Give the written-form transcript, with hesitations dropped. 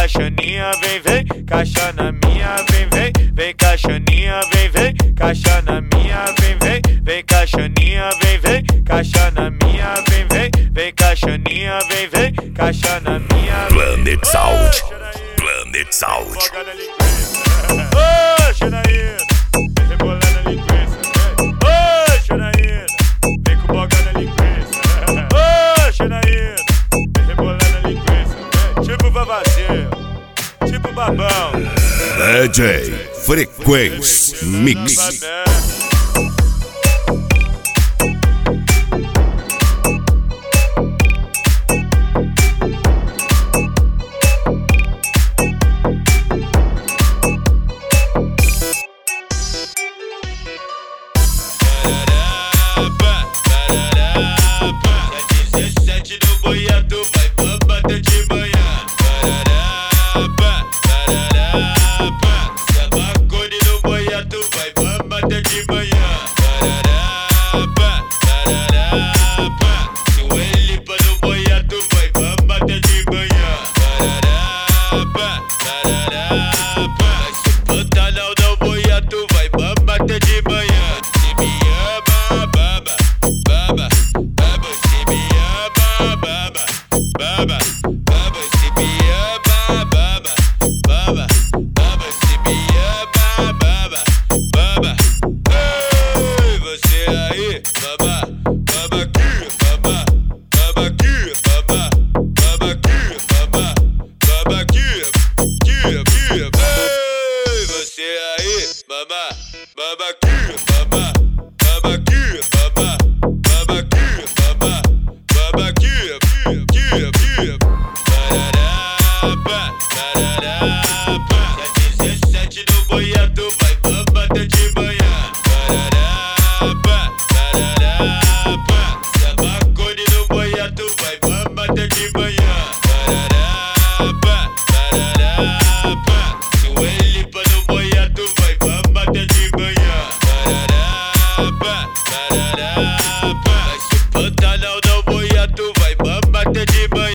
caixaninha, vem, vem, caixa na minha, vem, vem, vem, caixaninha, vem, vem, caixa na minha, vem, vem, vem, caixaninha, vem, vem, caixa na minha, vem, vem, vem, caixaninha, vem, vem, caixa na minha. Planet Sound, Planet Sound. Ô, Janaína, vem rebolando a linguiça. Ô, Janaína, vem com boga na linguiça. Ô, Janaína, vem rebolando a linguiça. Tipo vavazeiro, tipo babão. DJ Frequência Mix. Até de manhã.